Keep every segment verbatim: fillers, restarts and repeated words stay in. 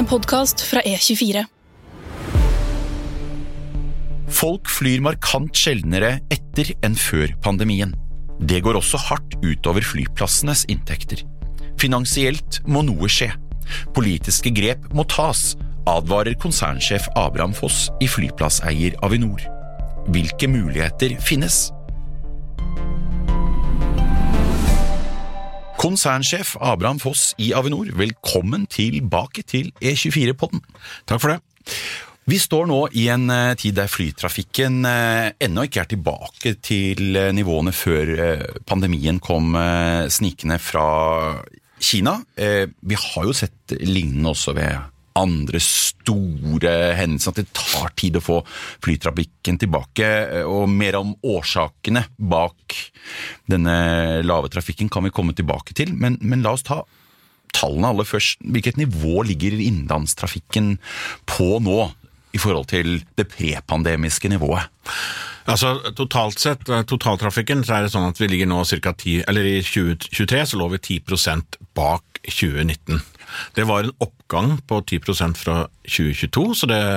podcast fra E tjuefire. Folk flyr markant sjeldnere etter enn før pandemien. Det går også hardt utover flyplassenes inntekter. Finansielt må noe skje. Politiske grep må tas, advarer konsernsjef Abraham Foss i flyplasseier Avinor. Hvilke muligheter finnes? Konsernsjef Abraham Foss i Avinor, velkommen tilbake til E tjuefire-podden. Takk for det. Vi står nå i en tid der flytrafikken ennå ikke er tilbake til nivåene før pandemien kom snikende fra Kina. Vi har jo sett lignende også ved andre store hendelser, at det tar tid å få flytrafikken tilbake, og mer om årsakene bak denne lave trafikken kan vi komme tilbake til, men, men la oss ta tallene aller først. Hvilket nivå ligger innlandstrafikken på nå i forhold til det prepandemiske nivået? Altså totalt sett, totaltrafikken, så er det sånn at vi ligger nå cirka ti, eller i tjue tjuetre så lå vi ti prosent bak tjue nitten. Det var en oppgang på ti prosent fra tjue tjueto, så det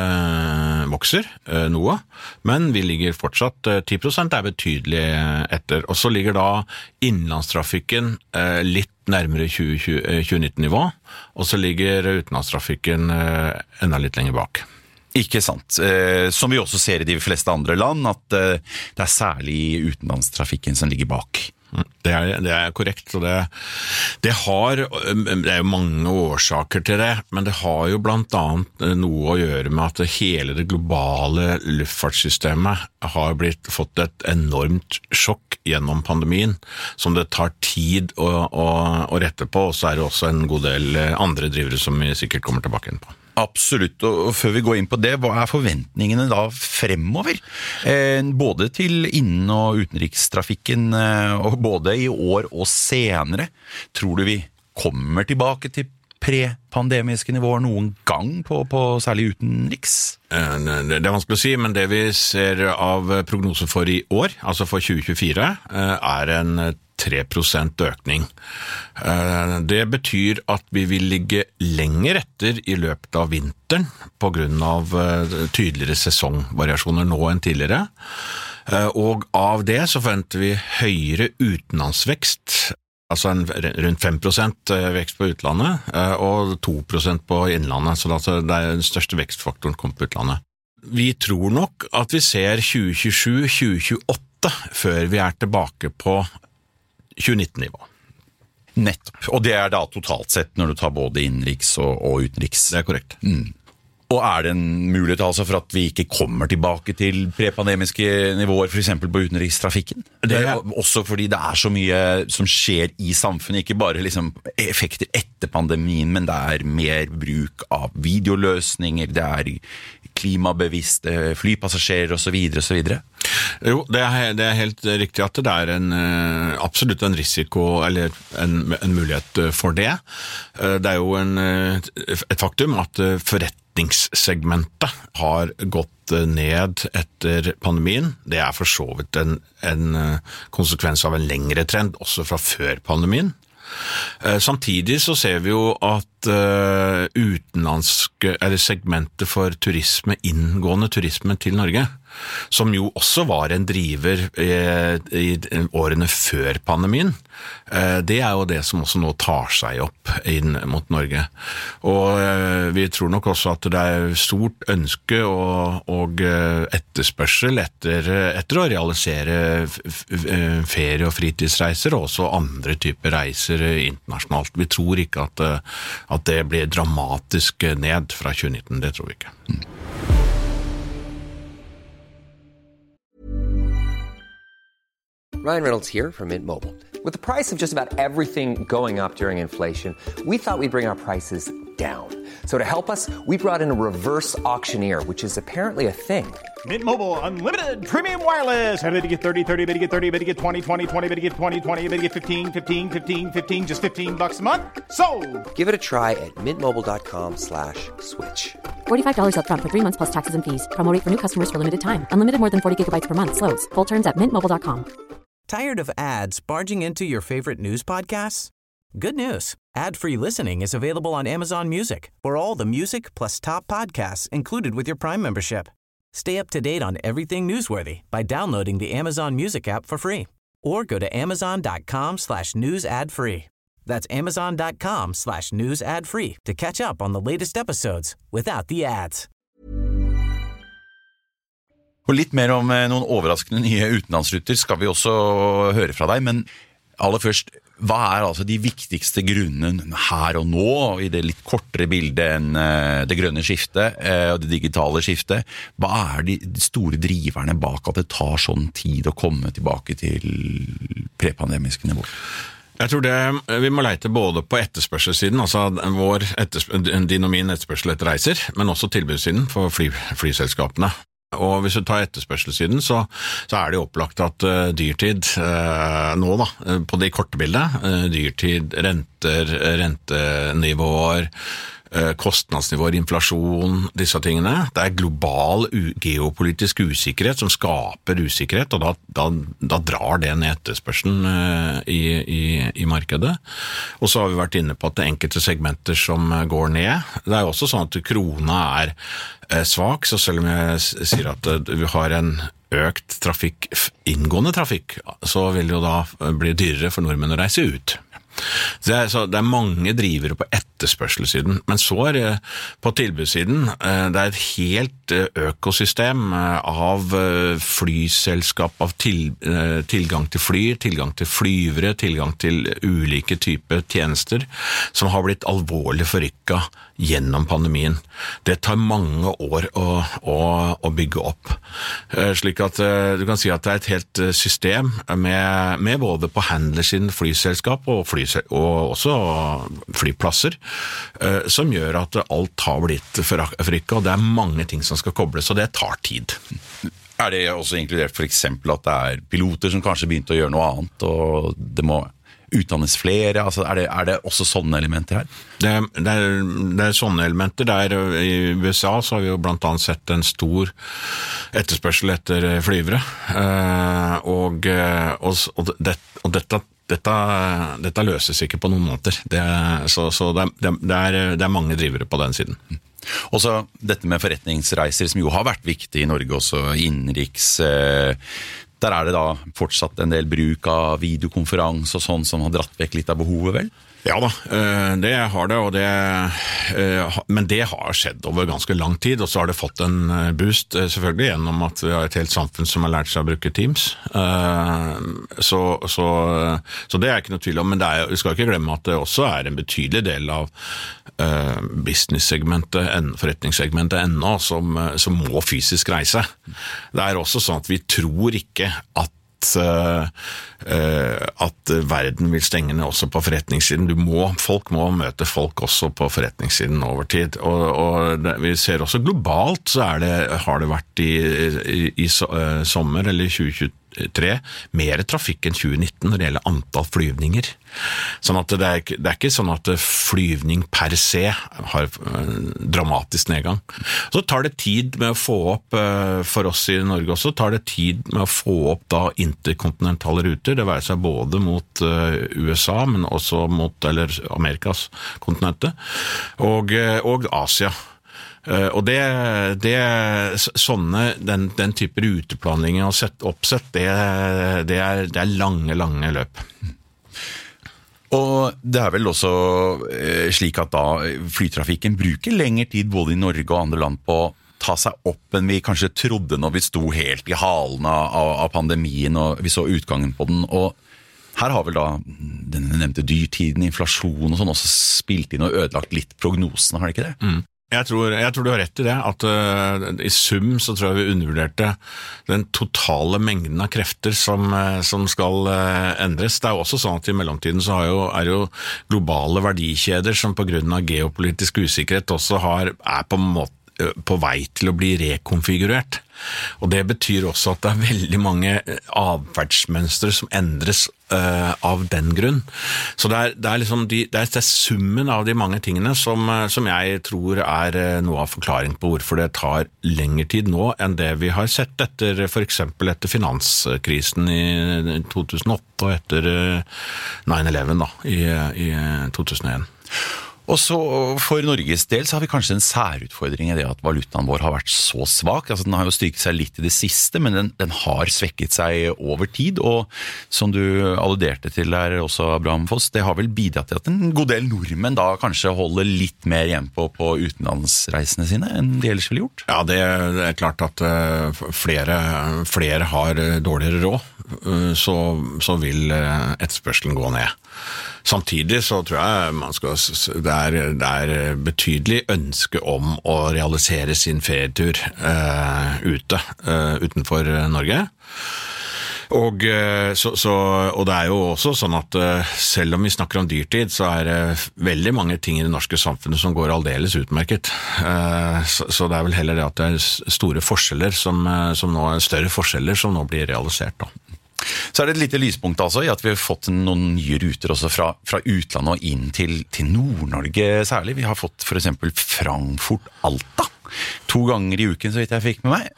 vokser eh, noe, men vi ligger fortsatt, eh, ti prosent er betydelig etter, og så ligger da innlandstrafikken eh, litt nærmere tjue nitten-nivå, og så ligger utenlandstrafikken eh, enda litt lenger bak. Ikke sant. Eh, som vi også ser i de fleste andre land, at eh, det er særlig utenlandstrafikken som ligger bak. Det er, det er korrekt, og det, det har, det er jo mange årsaker til det, men det har jo blant annet noe å gjøre med at hele det globale luftfartssystemet har blitt, fått et enormt sjokk gjennom pandemien, som det tar tid å, å, å rette på, og så er det også en god del andre drivere som vi sikkert kommer tilbake inn på. Absolutt, og før vi går inn på det, hva er forventningene da fremover? Eh, både til innen- og utenrikstrafikken, eh, og både i år og senere. Tror du vi kommer tilbake til pre-pandemiske nivåer noen gang på, på særlig utenriks? Det er vanskelig å si, men det vi ser av prognoser for i år, altså for tjue tjuefire, er en tre prosent økning. Det betyr at vi vil ligge lenger etter i løpet av vinteren på grunn av tydeligere sesongvariasjoner nå enn tidligere. Og av det så forventer vi høyere utenlandsvekst, altså en, rundt fem prosent vekst på utlandet, og to prosent på innlandet, så det er den største vekstfaktoren kommer på utlandet. Vi tror nok at vi ser tjue tjuesju tjue tjueåtte før vi er tilbake på tjue nitten-nivå. Nettopp, og det er da totalt sett når du tar både innenriks og, og utenriks. Det er korrekt. Mm. Og er det en mulighet altså for at vi ikke kommer tilbake til prepandemiske nivåer, for eksempel på utenrikstrafikken? Det er også fordi det er så mye som skjer i samfunnet, ikke bare liksom effekter etter pandemien, men det er mer bruk av videoløsninger, det er klimabevisste flypassasjerer og så videre og så videre. Jo, det er, det er helt riktig at det er en, absolutt en risiko, eller en, en mulighet for det. Det er jo en, et faktum at forretningssegmentet har gått ned etter pandemien. Det er for så vidt en, en konsekvens av en lengre trend, også fra før pandemien. Samtidig så ser vi jo at uh, utenlandske, eller segmentet for turisme, inngående turisme til Norge, som jo også var en driver eh, i årene før pandemien, eh, det er jo det som også nå tar seg opp inn mot Norge. Og eh, vi tror nok også at det er stort ønske og, og etterspørsel etter, etter å realisere ferie- og fritidsreiser, og også andre typer reiser internasjonalt. Vi tror ikke at, at det blir dramatisk ned fra tjue nitten, det tror vi ikke. Mm. Ryan Reynolds here from Mint Mobile. With the price of just about everything going up during inflation, we thought we'd bring our prices down. So to help us, we brought in a reverse auctioneer, which is apparently a thing. Mint Mobile Unlimited Premium Wireless. How to get thirty, thirty, how to get thirty, how to get twenty, twenty, twenty, how to get twenty, twenty, how to get fifteen, fifteen, fifteen, fifteen, just fifteen bucks a month? Sold! Give it a try at mintmobile.com slash switch. forty-five dollars up front for three months plus taxes and fees. Promo rate for new customers for limited time. Unlimited more than forty gigabytes per month. Slows full terms at mint mobile dot com. Tired of ads barging into your favorite news podcasts? Good news. Ad-free listening is available on Amazon Music for all the music plus top podcasts included with your Prime membership. Stay up to date on everything newsworthy by downloading the Amazon Music app for free or go to amazon.com slash news ad free. That's amazon.com slash news ad free to catch up on the latest episodes without the ads. Og litt mer om noen overraskende nye utenlandsruter skal vi også høre fra deg, men aller først, hva er altså de viktigste grunnene her og nå, i det litt kortere bildet enn det grønne skiftet og det digitale skiftet? Hva er de store driverne bak at det tar sånn tid å komme tilbake til prepandemiske nivå? Jeg tror det, vi må leite både på etterspørselssiden, altså vår etterspør, din og min etterspørsel etter reiser, men også tilbudssiden for fly, flyselskapene. Og hvis du tar etterspørselssiden, så, så er det jo opplagt at uh, dyrtid uh, nå da, på det korte bildet, uh, dyrtid, renter, rentenivåer, uh, kostnadsnivåer, inflasjon, disse tingene. Det er global u- geopolitisk usikkerhet som skaper usikkerhet, og da, da, da drar det ned etterspørselen uh, i, i, i markedet. Og så har vi vært inne på at det er enkelte segmenter som går ned. Det er jo også sånn at krona er svak, så selv om jeg sier at vi har en økt trafikk, inngående trafikk, så vil det jo da bli dyrere for nordmenn å reise ut. Det er, så det er mange drivere på etterspørselssiden, men så er det på tilbudssiden, det er et helt økosystem av flyselskap, av til, tilgang til fly, tilgang til flyvere, tilgang til ulike typer tjenester, som har blitt alvorlig forrykket gjennom pandemien. Det tar mange år å, å, å bygge opp. Slik at du kan si at det er et helt system med, med både på handlersiden flyselskap og, flysel, og også flyplasser, som gjør at alt har blitt forrykket, og det er mange ting som skal kobles, og det tar tid. Er det også inkludert for eksempel at det er piloter som kanskje begynte å gjøre noe annet, og det må utdannes flere? Altså, er, det, er det også sånne elementer her? Det, det, er, det er sånne elementer. Der i U S A så har vi jo blant annet sett en stor etterspørsel etter flyvere, og, og, og, det, og dette Dette, dette løses ikke på noen måter. Det, så så det, det, er, det er mange drivere på den siden. Og så dette med forretningsreiser, som jo har vært viktig i Norge også, innenriks. Der er det da fortsatt en del bruk av videokonferanse og sånn som har dratt vekk litt av behovet, vel? Ja da, det har det, og det, men det har skjedd over ganske lang tid, og så har det fått en boost selvfølgelig gjennom at vi har et helt samfunn som har lært seg å bruke Teams. Så, så, så det er ikke noe tvil om, men det er, vi skal ikke glemme at det også er en betydelig del av business-segmentet, forretningssegmentet ennå, som, som må fysisk reise. Det er også sånn at vi tror ikke at at verden vil stenge ned også på forretningssiden. Du må, folk må møte folk også på forretningssiden over tid. Og, og det, vi ser også globalt, så er det, har det vært i, i, i sommer, eller tjue tjuetre, mer trafikk enn tjue nitten når det gjelder antall flyvninger. Sånn at det er, det er ikke sånn at flyvning per se har dramatisk nedgang. Så tar det tid med å få opp, for oss i Norge også, tar det tid med å få opp da interkontinentale ruter, det være seg både mot U S A, men også mot, eller Amerikas kontinente, og, og Asia. Uh, og det, det sånne, den, den type ruteplanlegging og sett, oppsett, det, det, er, det er lange, lange løp. Og det er vel også eh, slik at da flytrafikken bruker lengre tid både i Norge og andre land på å ta seg opp enn vi kanskje trodde når vi sto helt i halen av, av pandemien og vi så utgangen på den. Og her har vel da den nevnte dyrtiden, inflasjon og sånn også spilt inn og ødelagt litt prognosene, har det ikke det? Mm. Jeg tror, jeg tror du har rett i det, at uh, i sum så tror jeg vi undervurderte den totale mengden av krefter som, uh, som skal uh, endres. Det er jo også sånn at i mellomtiden så har jo, er jo globale verdikjeder som på grunn av geopolitisk usikkerhet også har, er på en måte på vei til å bli rekonfigurert. Og det betyr også at det er veldig mange adferdsmønstre som endres uh, av den grunn. Så det er, det er liksom de, det er, det er summen av de mange tingene som, som jeg tror er noe av forklaring på hvorfor det tar lengre tid nå enn det vi har sett etter, for eksempel etter finanskrisen i to tusen og åtte og etter nine eleven da, i, i to tusen og en. Og så for Norges del så har vi kanskje en særutfordring i det at valutaen vår har vært så svak. Altså den har jo styrket seg litt i det siste, men den, den har svekket seg over tid. Og som du alluderte til der også, Abraham Foss, det har vel bidratt til at en god del nordmenn da kanskje holder litt mer igjen på, på utenlandsreisene sine enn de ellers ville gjort? Ja, det, det er klart at uh, flere, flere har dårligere råd, uh, så, så vil uh, etterspørselen gå ned. Samtidig så tror jeg man skal, det, er, det er betydelig ønske om å realisere sin ferietur uh, ute, uh, utenfor Norge. Og, så, så, og det er jo også sånn at selv om vi snakker om dyrtid, så er det veldig mange ting i det norske samfunnet som går aldeles utmerket. Så, så det er vel heller det at det er store forskjeller som, som nå, større forskjeller som nå blir realisert da. Så er det et lite lyspunkt altså i at vi har fått noen nye ruter også fra, fra utlandet og inn til, til Nord-Norge særlig. Vi har fått for eksempel Frankfurt-Alta to ganger i uken, så vidt jeg fikk med meg.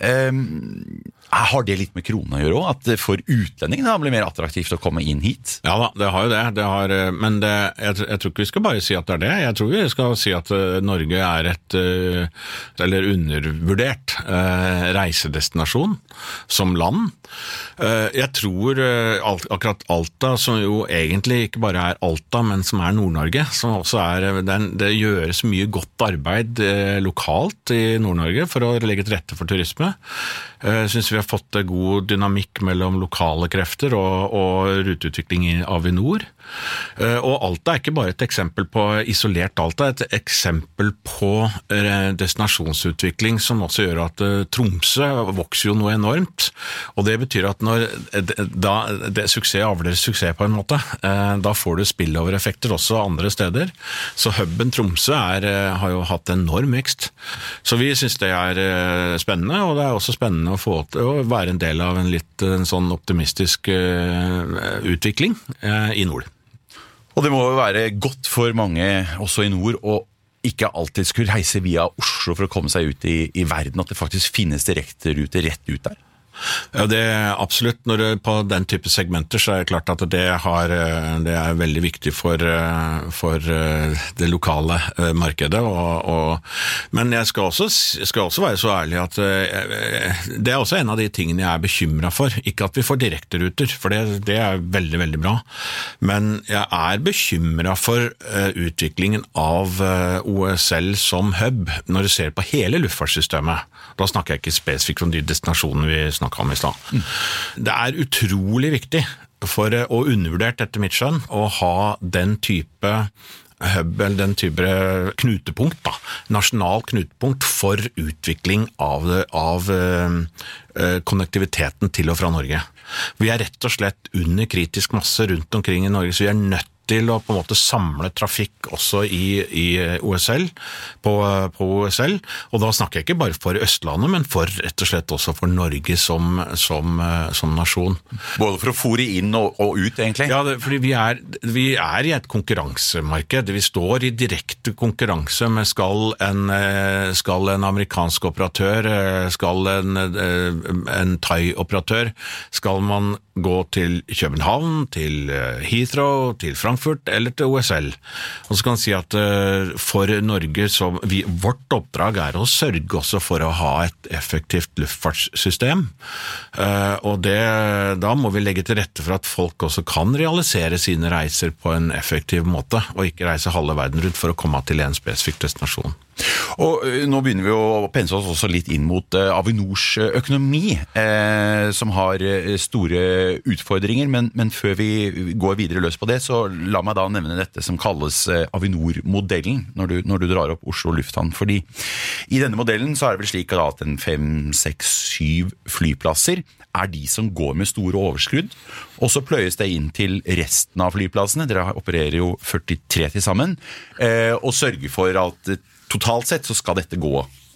Um, har det litt med krona å gjøre også? At for utlendingene da blir mer attraktivt å komme inn hit? Ja da, det har jo det. det har, men det, jeg, jeg tror ikke vi skal bare si at det er det. Jeg tror vi skal si at Norge er et, eller undervurdert, reisedestinasjon som land. Jeg tror akkurat Alta, som jo egentlig ikke bare er Alta, men som er Nord-Norge, som også er, det gjøres mye godt arbeid lokalt i Nord-Norge for å legge til rette for turisme. Jeg synes vi har fått god dynamikk mellom lokale krefter og, og ruteutvikling i Avinor. Og Alta er ikke bare et eksempel på isolert Alta, et eksempel på destinasjonsutvikling som også gjør at Tromsø vokser jo noe enormt. Og det betyr at når da, det suksess avler suksess på en måte, da får du spillover-effekter også andre steder. Så hubben Tromsø er, har jo hatt enorm vekst. Så vi synes det er spennende, og det er også spennende å få til å være en del av en litt en sånn optimistisk utvikling i nord. Og det må jo være godt for mange også i nord å ikke alltid skulle reise via Oslo for å komme seg ut i, i verden, at det faktisk finnes direkte ruter rett ut der. Ja, det er absolutt. Når det, på den type segmenter så er det klart at det, har, det er veldig viktig for, for det lokale markedet. Og, og, men jeg skal også, skal også være så ærlig at det er også en av de tingene jeg er bekymret for. Ikke at vi får direkteruter, for det, det er veldig, veldig bra. Men jeg er bekymret for utviklingen av O S L som hub når du ser på hele luftfartssystemet. Da snakker jeg ikke spesifikt om de destinasjonene vi snakker om i sted. Mm. Det er utrolig viktig for å undervurdert etter mitt skjønn å ha den type hub, eller den type knutepunkt, da. Nasjonal knutepunkt for utvikling av, av uh, konnektiviteten til og fra Norge. Vi er rett og slett under kritisk masse rundt omkring i Norge, så vi er nødt til å på en måte samle trafikk også i, i O S L, på, på O S L, og da snakker jeg ikke bare for Østlandet, men for rett og slett også for Norge som, som, som nasjon. Både for å fore inn og, og ut, egentlig? Ja, det, fordi vi er, vi er i et konkurransemarked. Vi står i direkte konkurranse med skal en, skal en amerikansk operatør, skal en, en thai-operatør, skal man gå til København, til Heathrow, til Frankfurt eller til O S L. Og så kan man si at uh, for Norge, så vi, vårt oppdrag er å sørge også for å ha et effektivt luftfartssystem. Uh, og det, da må vi legge til rette for at folk også kan realisere sine reiser på en effektiv måte, og ikke reise halve verden rundt for å komme til en spesifikk destinasjon. Og nå begynner vi å pense oss også litt inn mot uh, Avinors økonomi, eh, som har store utfordringer, men, men før vi går videre løs på det, så la meg da nevne dette som kalles uh, Avinor-modellen, når du, når du drar opp Oslo Lufthavn, fordi i denne modellen så er det vel slik at en fem, seks, syv flyplasser er de som går med store overskudd, og så pløyes det inn til resten av flyplassene, dere opererer jo førtitre til sammen, eh, og sørger for at totalt sett så skal dette gå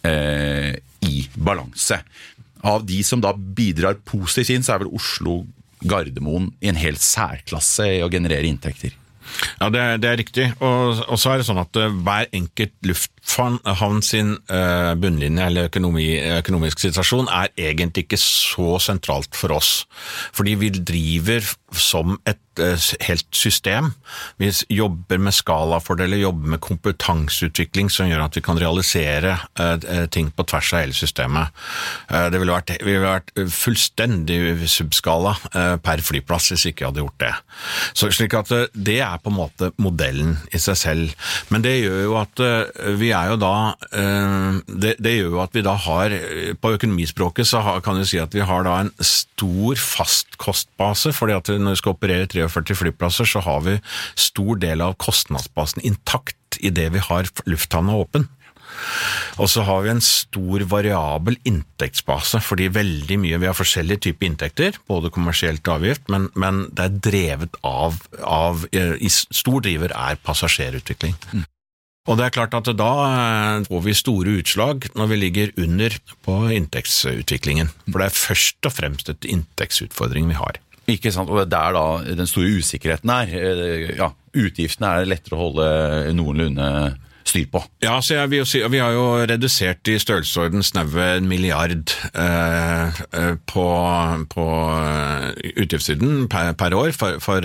eh, i balanse. Av de som da bidrar positivt inn, så er vel Oslo Gardermoen i en helt særklasse i å generere inntekter. Ja, det er, det er riktig. Og, og så er det sånn at uh, hver enkelt lufthavn sin uh, bunnlinje eller økonomi, økonomisk situasjon er egentlig ikke så sentralt for oss. Fordi vi driver som et uh, helt system. Vi jobber med skalafordeler, jobber med kompetanseutvikling som gjør at vi kan realisere uh, ting på tvers av hele systemet. Uh, det ville vært, ville vært fullstendig subskala uh, per flyplass hvis ikke jeg hadde gjort det. Så slik at uh, det er på en måte modellen i seg selv. Men det gjør jo at uh, vi er jo da, uh, det, det gjør jo at vi da har, på økonomispråket så har, kan vi si at vi har da en stor fast kostbase, fordi at når vi skal operere førti-tre flyplasser, så har vi stor del av kostnadsbasen intakt i det vi har lufthavna åpen. Og så har vi en stor variabel inntektsbase, fordi veldig mye, vi har forskjellige typer inntekter, både kommersielt og avgift, men, men det er drevet av, av, i stor driver er passasjerutvikling. Mm. Og det er klart at da får vi store utslag når vi ligger under på inntektsutviklingen, for det er først og fremst et inntektsutfordring vi har. Ikke sant, og det er da den store usikkerheten er, ja, utgiftene er lettere å holde noenlunde styr på. Ja, så jeg vil jo si, vi har jo redusert i størrelsesorden snaue en milliard eh, på, på utgiftssiden per, per år for, for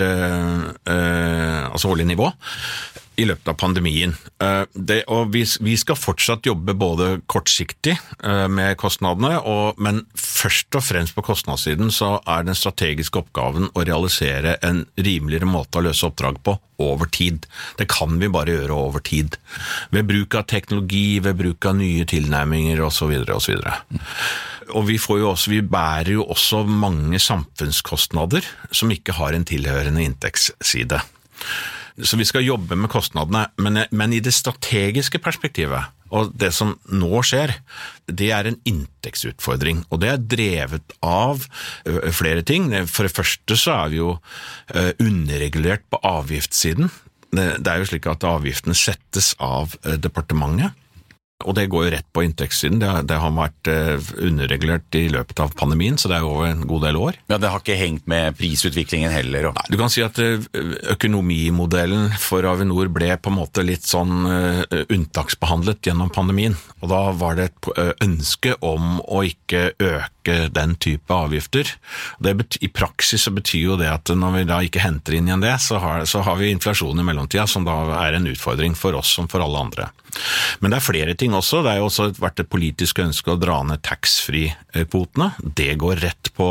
eh, altså årlig nivå i løpet av pandemien. Det, og vi, vi skal fortsatt jobbe både kortsiktig med kostnadene, og, men først og fremst på kostnadssiden så er den strategiske oppgaven å realisere en rimeligere måte å løse oppdrag på over tid. Det kan vi bare gjøre over tid. Ved bruk av teknologi, ved bruk av nye tilnærminger og så videre og så videre. Og vi, får jo også, vi bærer jo også mange samfunnskostnader som ikke har en tilhørende inntektsside. Så vi skal jobbe med kostnadene, men, men i det strategiske perspektivet, og det som nå skjer, det er en inntektsutfordring, og det er drevet av flere ting. For det første så er vi jo underregulert på avgiftssiden. Det er jo slik at avgiftene settes av departementet, og det går jo rett på inntektssiden. Det, det har vært underregulert i løpet av pandemien, så det er jo en god del år. Ja, det har ikke hengt med prisutviklingen heller. Og... Nei, du kan si at økonomimodellen for Avinor ble på en måte litt sånn unntaksbehandlet gjennom pandemien, og da var det et ønske om å ikke øke den type avgifter. Det betyr, i praksis så betyr jo det at når vi da ikke henter inn igjen det, så har, så har vi inflasjon i mellomtida, som da er en utfordring for oss som for alle andre. Men det er flere ting også. Det har jo også vært et politisk ønske å dra ned tax-free-kvotene. Det går rett på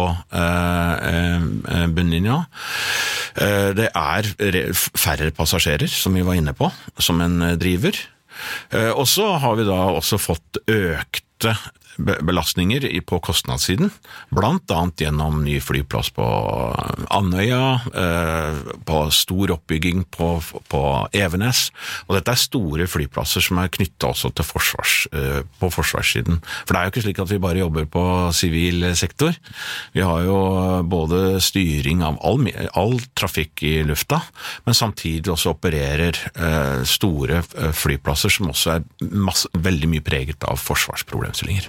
eh, bunnlinja. Eh, det er færre passasjerer, som vi var inne på, som en driver. Eh, og så har vi da også fått økte belastninger på kostnadssiden, blant annet gjennom ny flyplass på Andøya, på stor oppbygging på, på Evenes, og dette er store flyplasser som er knyttet også til forsvars, på forsvarssiden. For det er jo ikke slik at vi bare jobber på sivil sektor. Vi har jo både styring av all, all trafikk i lufta, men samtidig også opererer store flyplasser som også er masse, veldig mye preget av forsvarsproblemstillinger.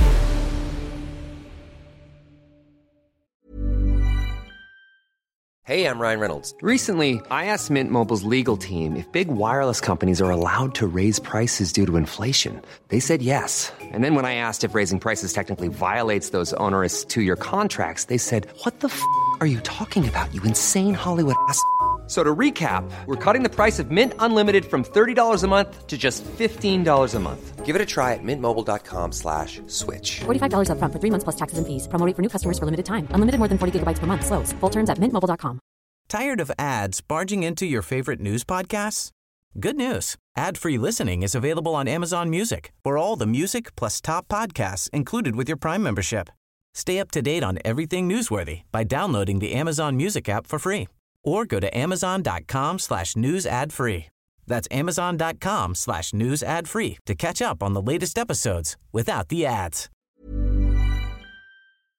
Hey, I'm Ryan Reynolds. Recently, I asked Mint Mobile's legal team if big wireless companies are allowed to raise prices due to inflation. They said yes. And then when I asked if raising prices technically violates those onerous two-year contracts, they said, "What the f*** are you talking about, you insane Hollywood ass?" So to recap, we're cutting the price of Mint Unlimited from thirty dollars a month to just fifteen dollars a month. Give it a try at mintmobile.com slash switch. forty-five dollars up front for three months plus taxes and fees. Promo rate for new customers for limited time. Unlimited more than forty gigabytes per month. Slows full terms at mint mobile dot com. Tired of ads barging into your favorite news podcasts? Good news. Ad-free listening is available on Amazon Music for all the music plus top podcasts included with your Prime membership. Stay up to date on everything newsworthy by downloading the Amazon Music app for free or go to amazon.com slash news ad free. That's amazon.com slash news ad free to catch up on the latest episodes without the ads.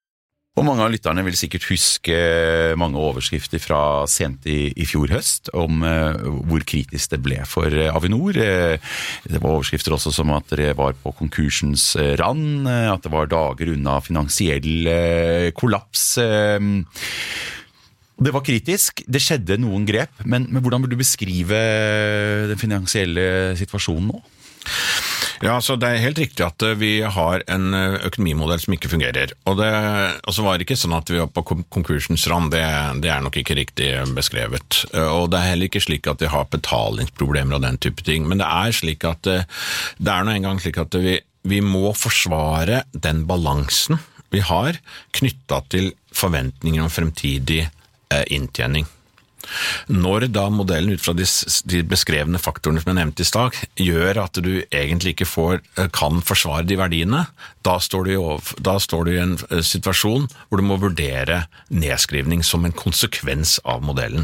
Og mange av lytterne vil sikkert huske mange overskrifter fra sent i, i fjor høst om uh, hvor kritisk det ble for uh, Avinor. Uh, det var overskrifter også som at det var på konkursens uh, rand, uh, at det var dager unna finansiell uh, kollaps. Uh, det var kritisk, det skjedde noen grep, men, men hvordan vil du beskrive den finansielle situasjonen nå? Ja, så det er helt riktig at vi har en økonomimodell som ikke fungerer. Og det og så var det ikke sånn at vi var på konkursens rand, det, det er nok ikke riktig beskrevet. Og det er heller ikke slik at vi har betalingsproblemer og den type ting, men det er slik at det er nå en gang slik at vi, vi må forsvare den balansen vi har knyttet til forventninger om fremtidig eh, inntjening. Når da modellen ut fra de, de beskrevne faktorene som jeg nevnte i stad, gjør at du egentlig ikke får, kan forsvare de verdiene, da står, du over, da står du i en situasjon hvor du må vurdere nedskrivning som en konsekvens av modellen.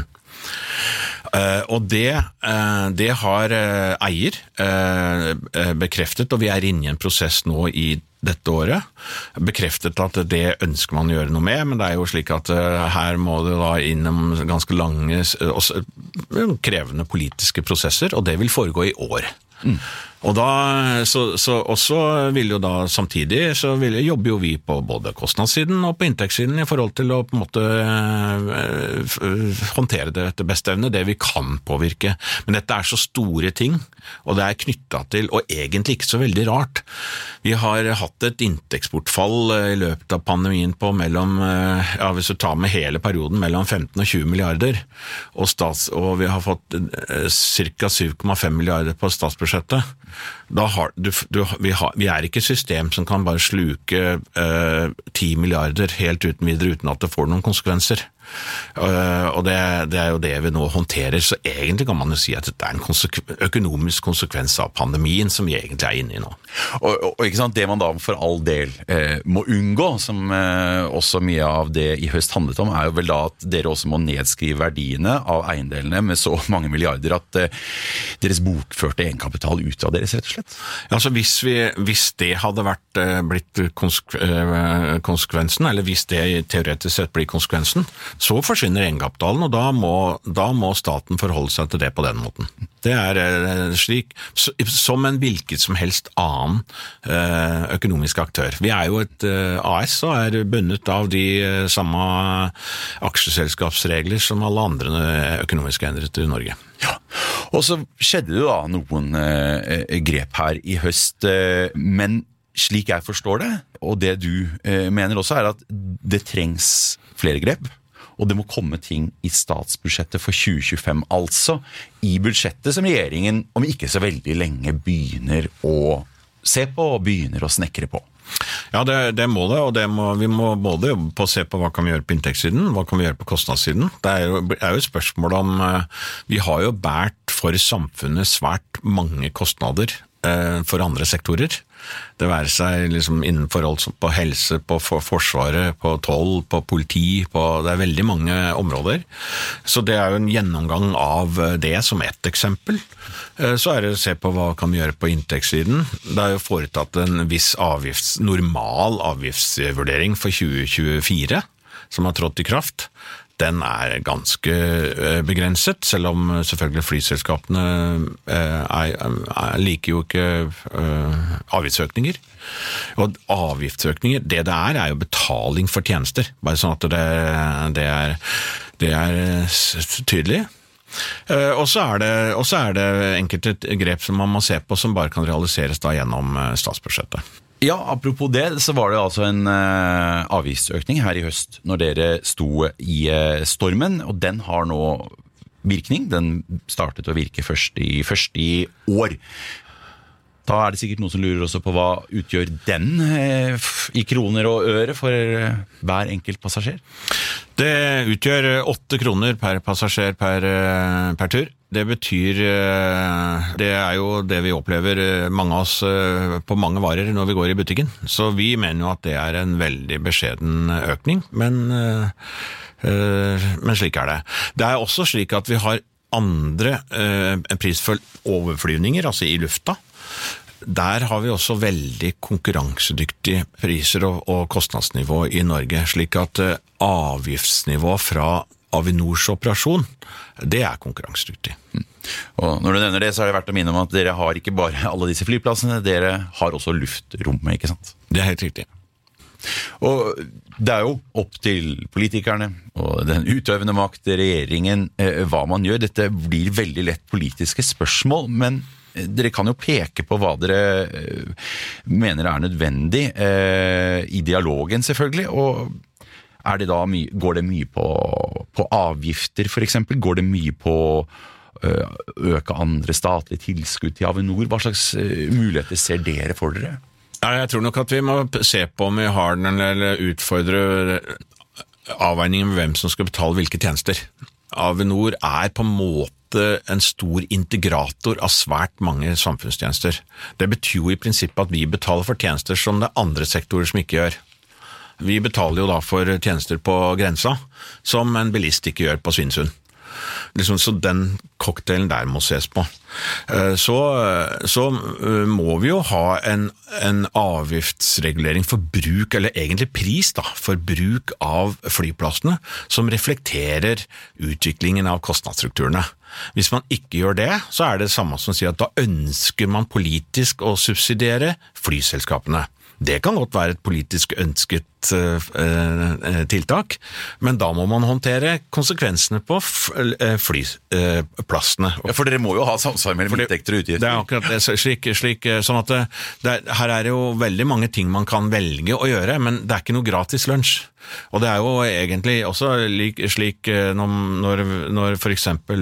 Uh, og det, uh, det har uh, eier uh, bekreftet, og vi er inne i en prosess nå i dette året, bekreftet at det ønsker man å gjøre noe med, men det er jo slik at uh, her må det da innom ganske lange og uh, krevende politiske prosesser, og det vil foregå i år. Mm. Og da, så, så også vil jo da samtidig, så vil, jobber jo vi på både kostnadssiden og på inntektssiden i forhold til å på en måte øh, håndtere det etter beste evne, det vi kan påvirke. Men dette er så store ting, og det er knyttet til, og egentlig ikke så veldig rart. Vi har hatt et inntektsbortfall i løpet av pandemien på mellom, ja, hvis du tar med hele perioden, mellom femten og tjue milliarder, og, stats, og vi har fått øh, cirka syv komma fem milliarder på statsbudsjettet. Da har, du, du, vi, har, vi er ikke et system som kan bare sluke ti eh, milliarder helt uten videre uten at det får noen konsekvenser. Uh, og det, det er jo det vi nå håndterer, så egentlig kan man jo si at det er en konsekv- økonomisk konsekvens av pandemien som vi egentlig er inne i nå. Og, og, og ikke sant, det man da for all del eh, må unngå, som eh, også mye av det i høst handlet om, er jo vel da at dere også må nedskrive verdiene av eiendelene med så mange milliarder at eh, deres bokførte egenkapital ut av deres, rett og slett. Ja, altså hvis, vi, hvis det hadde vært eh, blitt konsekv- eh, konsekvensen, eller hvis det teoretisk sett blir konsekvensen, så forsvinner egenkapitalen, og da må, da må staten forholde seg til det på den måten. Det er eh, slik, som en hvilket som helst annen eh, økonomisk aktør. Vi er jo et eh, A S og er bundet av de eh, samme aksjeselskapsregler som alle andre økonomiske enheter i Norge. Ja, og så skjedde det da noen eh, grep her i høst, eh, men slik jeg forstår det, og det du eh, mener også, er at det trengs flere grep. Og det må komme ting i statsbudsjettet for tjue tjuefem, altså i budsjettet som regjeringen om ikke så veldig lenge begynner å se på og begynner å snekre på. Ja, det, det må det, og det må, vi må både jobbe på å se på hva kan vi gjøre på inntektssiden, hva kan vi gjøre på kostnadssiden. Det er jo, er jo et spørsmål om, vi har jo bært for samfunnet svært mange kostnader eh, for andre sektorer. Det være seg liksom innen forhold på helse, på for, forsvaret, på toll, på politi, på, det er veldig mange områder. Så det er jo en gjennomgang av det som ett eksempel. Så er det å se på hva kan vi gjøre på inntektssiden. Det er jo foretatt en viss avgifts, normal avgiftsvurdering for tjue tjuefire, som har trådt i kraft. Den er ganske begrenset, selv om selvfølgelig flyselskapene er, er, liker jo ikke avgiftsøkninger. Og avgiftsøkninger, det det er, er jo betaling for tjenester. Bare sånn at det, det, er, det er tydelig. Og så er det, og så er det enkelte grep som man må se på som bare kan realiseres da gjennom statsbudsjettet. Ja, apropos det, så var det altså en uh, avgiftsøkning her i høst når dere sto i uh, stormen, og den har nå virkning. Den startet å virke først i, først i år. Da er det sikkert noen som lurer også på hva utgjør den uh, i kroner og øre for uh, hver enkelt passasjer? Det utgjør åtte kroner per passasjer per, uh, per tur. Det betyr, det er jo det vi opplever mange av oss på mange varer når vi går i butikken. Så vi mener jo at det er en veldig beskjeden økning, men, men slik er det. Det er også slik at vi har andre pris for overflyvninger, altså i lufta. Der har vi også veldig konkurransedyktige priser og, og kostnadsnivå i Norge, slik at uh, avgiftsnivå fra Avinors operasjon, det er konkurransedyktig. Mm. Og når du nevner det, så er det verdt å minne om at dere har ikke bare alle disse flyplassene, dere har også luftrommet, ikke sant? Det er helt riktig. Og det er jo opp til politikerne og den utøvende makt, regjeringen, eh, hva man gjør. Dette blir veldig lett politiske spørsmål, men dere kan jo peke på hva dere eh, mener er nødvendig eh, i dialogen selvfølgelig, og er det da mye, går det mye på, på avgifter for eksempel? Går det mye på øh, øke andre statlige tilskudd til Avinor? Hva slags øh, muligheter ser dere for dere? Ja, jeg tror nok at vi må se på om vi har den, eller utfordre avveiningen med hvem som skal betale hvilke tjenester. Avinor er på en måte en stor integrator av svært mange samfunnstjenester. Det betyr jo i prinsippet at vi betaler for tjenester som det er andre sektorer som ikke gjør. Vi betaler jo da for tjenester på grensa, som en bilist ikke gjør på Svinesund. Liksom, så den cocktailen der må ses på. Så, så må vi jo ha en, en avgiftsregulering for bruk, eller egentlig pris da, for bruk av flyplassene, som reflekterer utviklingen av kostnadsstrukturene. Hvis man ikke gjør det, så er det samme som å si at da ønsker man politisk å subsidiere flyselskapene. Det kan godt være et politisk ønsket uh, tiltak, men da må man håndtere konsekvensene på flyplassene. Uh, ja, for dere må jo ha samsvar mellom inntekter og utgifter. Det er akkurat det, slik, slik, sånn at det, det, her er jo veldig mange ting man kan velge å gjøre, men det er ikke noe gratis lunsj. Og det er jo egentlig også slik når, når for eksempel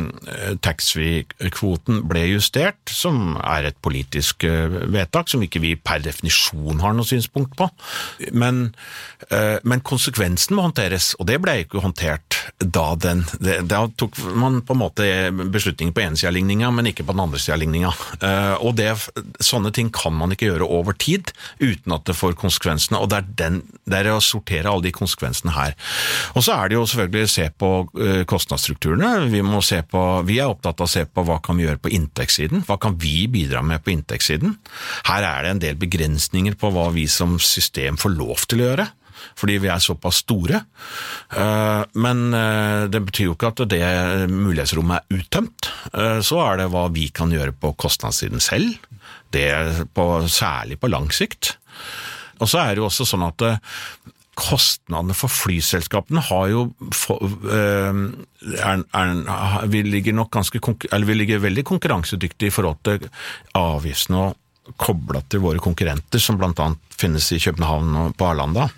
taxfree-kvoten ble justert, som er et politisk vedtak som ikke vi per definisjon har noe synspunkt på. Men, men konsekvensen må håndteres, og det ble ikke håndtert da den, da tok man på en måte beslutningen på ene siden av ligninga, men ikke på den andre siden av ligninga. Og det, sånne ting kan man ikke gjøre over tid, uten at det får konsekvensene, og det er, den, det er å sortere alle de konsekvensene her. Og så er det jo selvfølgelig å se på kostnadsstrukturene. Vi må se på, vi er opptatt av å se på hva kan vi gjøre på inntektssiden, hva kan vi bidra med på inntektssiden. Her er det en del begrensninger på hva vi som system får lov til å gjøre, fordi vi er såpass store. Men det betyr jo ikke at det mulighetsrommet er uttømt. Så er det hva vi kan gjøre på kostnadssiden selv, det er på, særlig på lang sikt. Og så er det jo også sånn at kostnadene for flyselskapene har jo er, er, vi ligger nok ganske eller vi ligger veldig konkurransedyktige i forhold til avgiftene og koblet til våre konkurrenter som blant annet finnes i København og på Arlanda.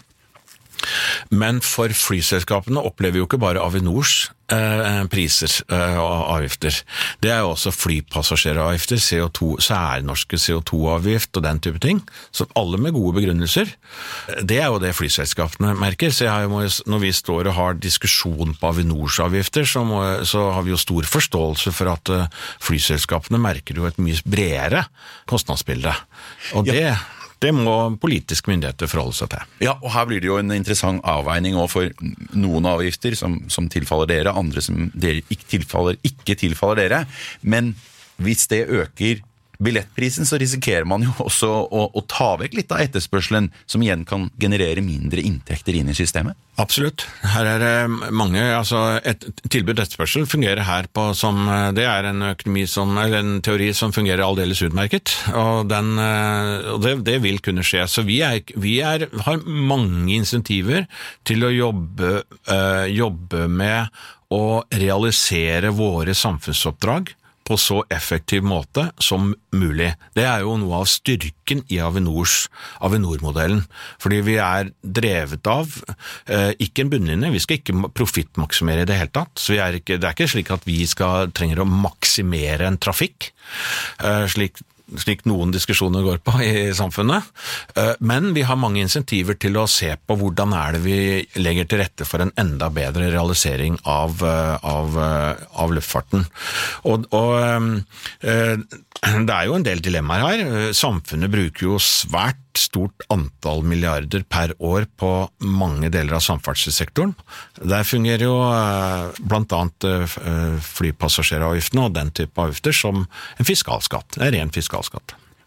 Men for flyselskapene opplever jo ikke bare Avinors eh, priser eh, og avgifter. Det er jo også flypassasjeravgifter, C O to, særnorske C O to-avgift og den type ting, så alle med gode begrunnelser. Det er jo det flyselskapene merker, så jeg må, når vi står og har diskusjon på Avinors avgifter, så, må, så har vi jo stor forståelse for at uh, flyselskapene merker jo et mye bredere kostnadsbilde. Og det... Ja. Det må politiske myndigheter forholde seg til. Ja, og her blir det jo en interessant avveining også for noen avgifter som, som tilfaller dere, andre som dere ikke tilfaller, ikke tilfaller dere. Men hvis det øker billettprisen, så risikerer man jo også å, å ta vekk litt av etterspørselen, som igjen kan generere mindre inntekter inn i systemet. Absolutt. Her er det mange, altså et tilbud etterspørsel fungerer her på som, det er en økonomi som, eller en teori som fungerer aldeles utmerket, og, den, og det, det vil kunne skje. Så vi, er, vi er, har mange insentiver til å jobbe, øh, jobbe med å realisere våre samfunnsoppdrag på så effektiv måte som mulig. Det er jo noe av styrken i Avinors, Avinor-modellen, fordi vi er drevet av eh, ikke en bunnlinje, vi skal ikke profittmaksimere i det hele tatt, så vi er ikke, det er ikke slik at vi skal, trenger å maksimere en trafikk, eh, slik slik noen diskusjoner går på i samfunnet, men vi har mange insentiver til å se på hvordan er det vi legger til rette for en enda bedre realisering av, av, av luftfarten. Og, og det er jo en del dilemmaer her. Samfunnet bruker jo svært stort antall milliarder per år på mange deler av samferdselssektoren. Der fungerer jo blant annet flypassasjeravgiftene og den type avgifter som en fiskalskatt, en ren fiskalskatt.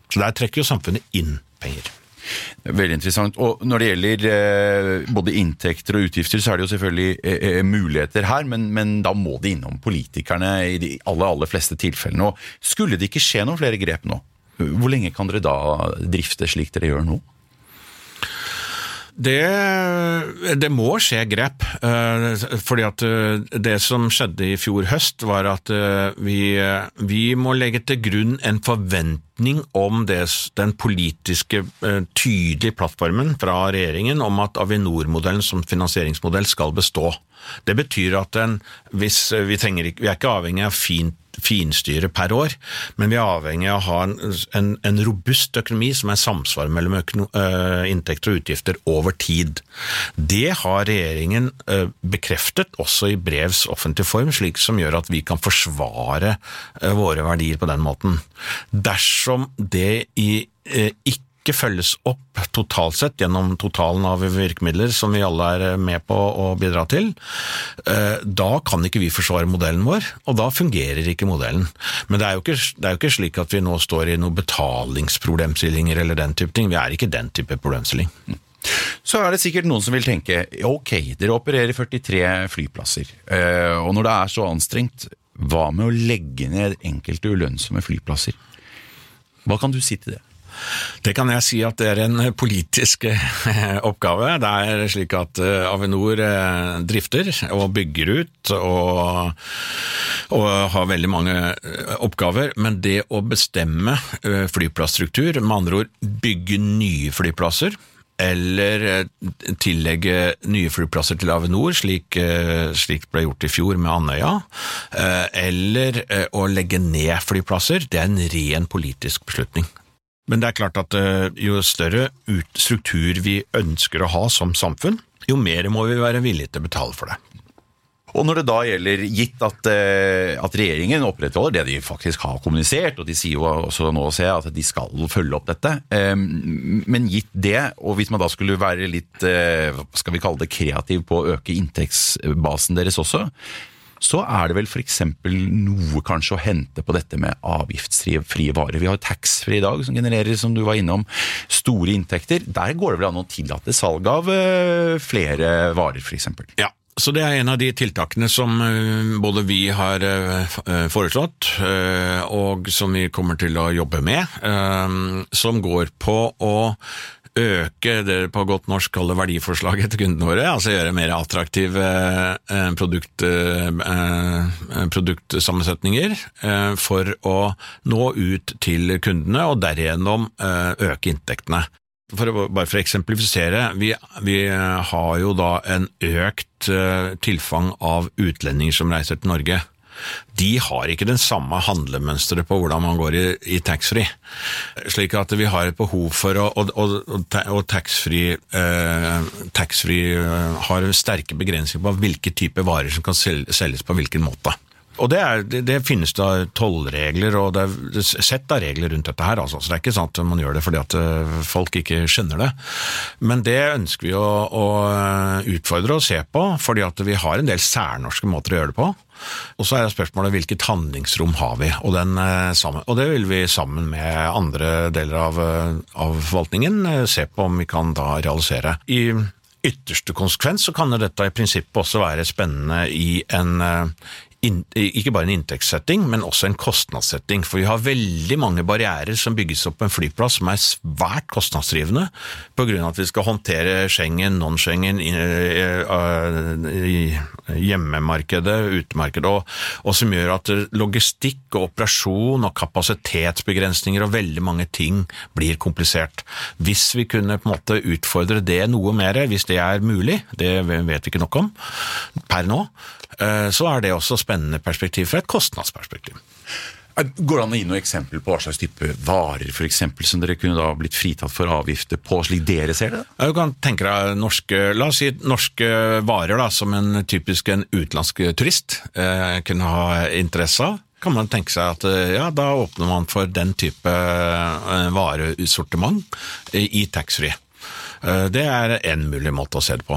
Så der trekker jo samfunnet inn penger. Veldig interessant. Og når det gjelder eh, både inntekter og utgifter, så er det jo selvfølgelig eh, muligheter her, men, men da må det innom politikerne i de aller, aller fleste tilfellene. Og skulle det ikke skje noen flere grep nå? Hvor lenge kan dere da drifte slik dere gjør nå? Det, det må skje grep, fordi at det som skjedde i fjor høst var at vi, vi må legge til grunn en forventning om det, den politiske tydelige plattformen fra regjeringen om at Avinor-modellen som finansieringsmodell skal bestå. Det betyr at den, hvis vi, trenger, vi er ikke avhengig av fint finstyre per år, men vi er avhengig av å ha en, en, en robust økonomi som er samsvar mellom økono, uh, inntekter og utgifter over tid. Det har regjeringen uh, bekreftet også i brevs offentlig form, slik som gjør at vi kan forsvare uh, våre verdier på den måten. Dersom det i, uh, ikke ikke følges opp totalt sett gjennom totalen av virkemidler som vi alle er med på å bidra til, da kan ikke vi forsvare modellen vår, og da fungerer ikke modellen. Men det er jo ikke, det er jo ikke slik at vi nå står i noen betalingsproblemstillinger eller den type ting. Vi er ikke den type problemstilling. Så er det sikkert noen som vil tenke, ok, dere opererer førtitre flyplasser, og når det er så anstrengt, hva med å legge ned enkelte ulønnsomme flyplasser? Hva kan du si til det? Det kan jeg si at det er en politisk oppgave. Det er slik at Avinor drifter og bygger ut og, og har veldig mange oppgaver, men det å bestemme flyplassstruktur, med andre ord bygge nye flyplasser, eller tillegge nye flyplasser til Avinor, slik, slik ble gjort i fjor med Andøya, eller å legge ned flyplasser, det er en ren politisk beslutning. Men det er klart at jo større struktur vi ønsker å ha som samfunn, jo mer må vi være villige til å betale for det. Og når det da gjelder gitt at, at regjeringen opprettholder det de faktisk har kommunisert, og de sier jo også nå ser jeg at de skal følge opp dette, men gitt det, og hvis man da skulle være litt, skal vi kalle det kreativ på å øke inntektsbasen deres også, så er det vel for eksempel noe kanskje å hente på dette med avgiftsfrie varer. Vi har tax-free i dag som genererer, som du var innom, store inntekter. Der går det vel an å tillate salg av flere varer for eksempel. Ja. Så det er en av de tiltakene som både vi har foreslått, og som vi kommer til å jobbe med, som går på å øke det på godt norsk kaller verdiforslaget til kundene våre, altså gjøre mer attraktive produkt, produktsammensetninger for å nå ut til kundene og derigjennom øke inntektene. For å, bare for å eksemplifisere, vi, vi har jo da en økt tilfang av utlendinger som reiser til Norge. De har ikke den samme handlemønstret på hvordan man går i, i taxfree. Slik at vi har et behov for å, og, og, og taxfree, eh, taxfree har sterke begrensninger på hvilke type varer som kan selges på hvilken måte. Og det, er, det, det finnes da tollregler, og det er sett av regler rundt dette her, altså. Så det er ikke sånn at man gjør det fordi at folk ikke skjønner det. Men det ønsker vi å, å utfordre og se på, fordi at vi har en del særnorske måter å gjøre det på. Og så er det spørsmålet hvilket handlingsrom har vi, og, den, og det vil vi sammen med andre deler av, av forvaltningen se på om vi kan da realisere. I ytterste konsekvens så kan dette i prinsippet også være spennende i en In, ikke bare en inntektssetting, men også en kostnadssetting, for vi har veldig mange barrierer som bygges opp på en flyplass som er svært kostnadsdrivende, på grunn av at vi skal håndtere Schengen, non-Schengen, hjemmemarkedet, utemarkedet, og, og som gjør at logistikk og operasjon og kapasitetsbegrensninger og veldig mange ting blir komplisert. Hvis vi kunne på en måte utfordre det noe mer, hvis det er mulig, det vet vi ikke nok om per nå, så er det også spennende perspektiv fra et kostnadsperspektiv. Går det an å gi noe eksempel på hva slags type varer for eksempel som dere kunne da blitt fritatt for avgifter på, slik dere ser det? Du kan tenke deg norske, la oss si norske varer da, som en typisk en utenlandsk turist eh, kunne ha interesse av. Kan man tenke seg at ja, da åpner man for den type eh, varesortiment i taxfree. Det er en mulig måte å se det på.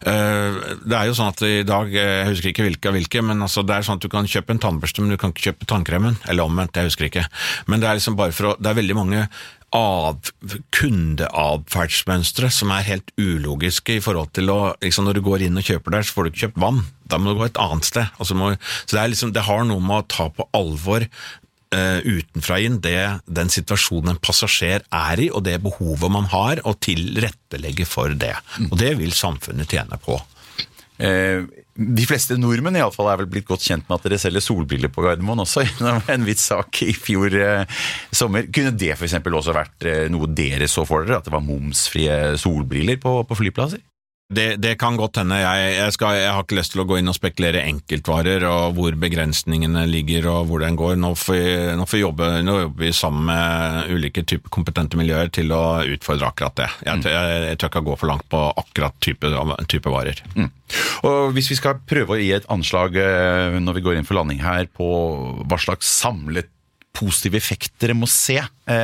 Det er jo sånn at i dag, jeg husker ikke hvilke av hvilke, men altså det er sånn at du kan kjøpe en tannbørste, men du kan ikke kjøpe tannkremen, eller omvendt, jeg husker ikke. Men det er liksom bare for å, det er veldig mange av kundeadferdsmønstre som er helt ulogiske i forhold til å, liksom når du går inn og kjøper der, så får du ikke kjøpt vann. Da må du gå et annet sted. Altså må, så det er liksom, det har noe med å ta på alvor Uh, utenfra inn det, den situasjonen en passasjer er i, og det behovet man har, og tilrettelegge for det. Mm. Og det vil samfunnet tjene på. Eh, de fleste nordmenn i alle fall er vel blitt godt kjent med at dere selger solbriller på Gardermoen også, gjennom en viss sak i fjor eh, sommer. Kunne det for eksempel også vært eh, noe dere så for dere, at det var momsfrie solbriller på, på flyplasser? Det, det kan godt hende. Jeg, jeg, skal, jeg har ikke lyst til å gå inn og spekulere enkeltvarer og hvor begrensningene ligger og hvor den går. Nå får vi, nå får vi jobbe, nå jobber vi sammen med ulike typer kompetente miljøer til å utfordre akkurat det. Jeg, jeg, jeg tør ikke gå for langt på akkurat type, type varer. Mm. Og hvis vi skal prøve å gi et anslag når vi går inn for landing her på hva slags samlet positive effekter må se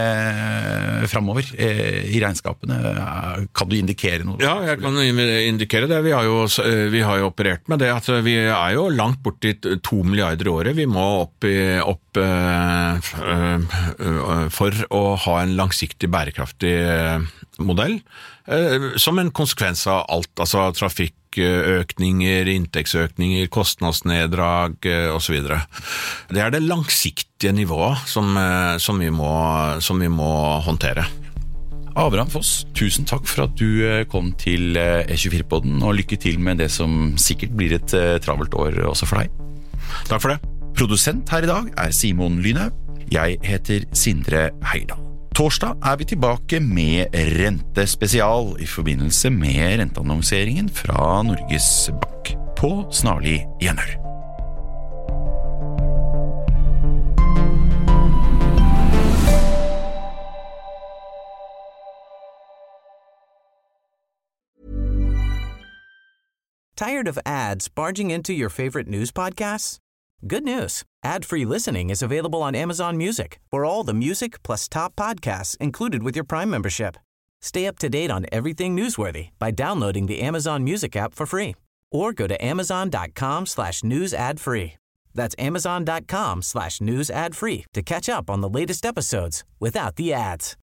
eh, fremover eh, i regnskapene. Kan du indikere noe? Ja, jeg kan indikere det. Vi har, jo, vi har jo operert med det at vi er jo langt borti to milliarder i året. Vi må opp, i, opp øh, øh, for å ha en langsiktig bærekraftig modell, øh, som en konsekvens av alt, altså trafikk, økninger, inntektsøkninger, kostnadsneddrag og så videre. Det er det langsiktige nivået som, som, vi, må, som vi må håndtere. Abraham Foss, tusen takk for at du kom til E tjuefire-podden, og lykke til med det som sikkert blir et travelt år også for deg. Takk for det. Produsent her i dag er Simon Lynhaug. Jeg heter Sindre Heierdal. Torsdag er vi tilbake med rentespesial i forbindelse med renteannonseringen fra Norges Bank. På snarlig gjenhør. Tired of ads barging into your favorite news podcasts? Good news. Ad-free listening is available on Amazon Music for all the music plus top podcasts included with your Prime membership. Stay up to date on everything newsworthy by downloading the Amazon Music app for free or go to amazon.com slash news ad free. That's amazon.com slash news ad free to catch up on the latest episodes without the ads.